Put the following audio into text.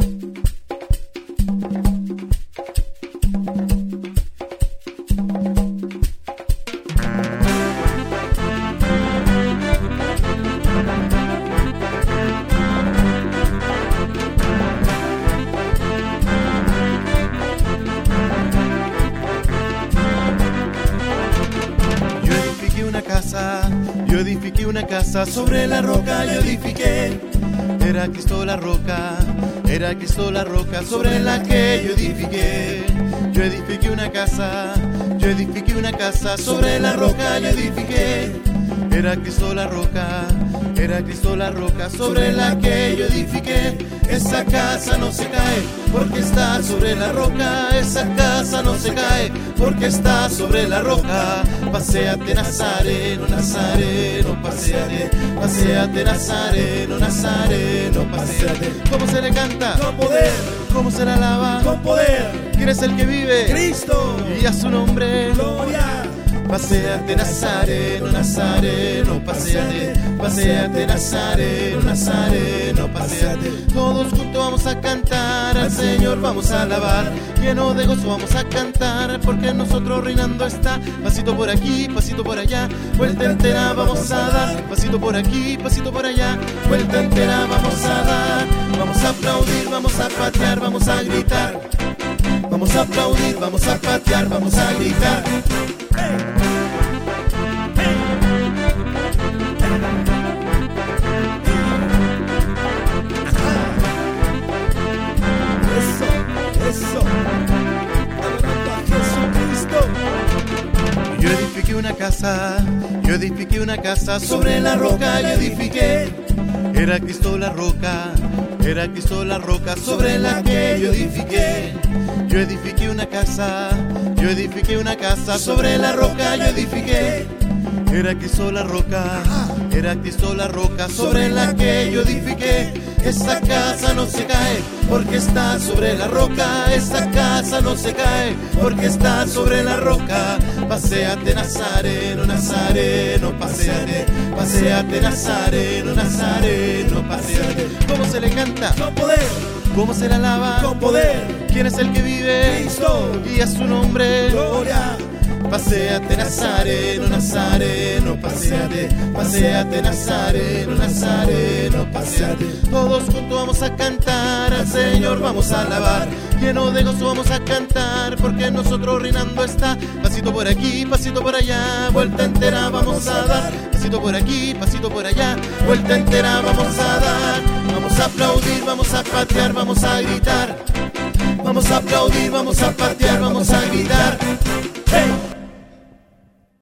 Yo edifiqué una casa sobre la roca, yo edifiqué. Era Cristo la roca, era Cristo la roca sobre la que yo edifiqué. Yo edifiqué una casa, yo edifiqué una casa sobre la roca, yo edifiqué. Era Cristo la roca, era Cristo la roca sobre la que yo edifiqué. Esa casa no se cae porque está sobre la roca. Esa casa no se cae porque está sobre la roca. Paséate Nazareno, Nazareno, paséate, paséate Nazareno, Nazareno, paséate. ¿Cómo se le canta? Con poder. ¿Cómo se le alaba? Con poder. ¿Quién es el que vive? Cristo. Y a su nombre Gloria. Paséate Nazareno, Nazareno, paséate, paséate Nazareno, Nazareno, paséate. Todos juntos vamos a cantar, al Señor vamos a alabar, lleno de gozo vamos a cantar, porque nosotros reinando está. Pasito por aquí, pasito por allá, vuelta entera vamos a dar. Pasito por aquí, pasito por allá, vuelta entera vamos a dar. Vamos a aplaudir, vamos a patear, vamos a gritar. Vamos a aplaudir, vamos a patear, vamos a gritar. Eso, adorando a Jesucristo. Yo edifiqué una casa, yo edifiqué una casa sobre la roca, yo edifiqué. Era Cristo la roca, era Cristo la roca sobre la que yo edifiqué. Yo edifiqué una casa, yo edifiqué una casa sobre la roca, yo edifiqué. Era Cristo la roca, era Cristo la roca sobre la que yo edifiqué. Esa casa no se cae porque está sobre la roca. Esa casa no se cae porque está sobre la roca. Paséate Nazareno, Nazareno, paséate, paséate Nazareno, Nazareno, paséate. ¿Cómo se le canta? Con poder. ¿Cómo se le alaba? Con poder. ¿Quién es el que vive? Cristo. Y a su nombre Gloria. Paséate Nazareno, Nazareno, paséate, paséate Nazareno, Nazareno, paséate. Todos juntos vamos a cantar, al Señor vamos a alabar, lleno de gozo vamos a cantar, porque nosotros reinando está. Pasito por aquí, pasito por allá, vuelta entera vamos a dar. Pasito por aquí, pasito por allá, vuelta entera vamos a dar. Vamos a aplaudir, vamos a patear, vamos a gritar. Vamos a aplaudir, vamos a patear, vamos a gritar.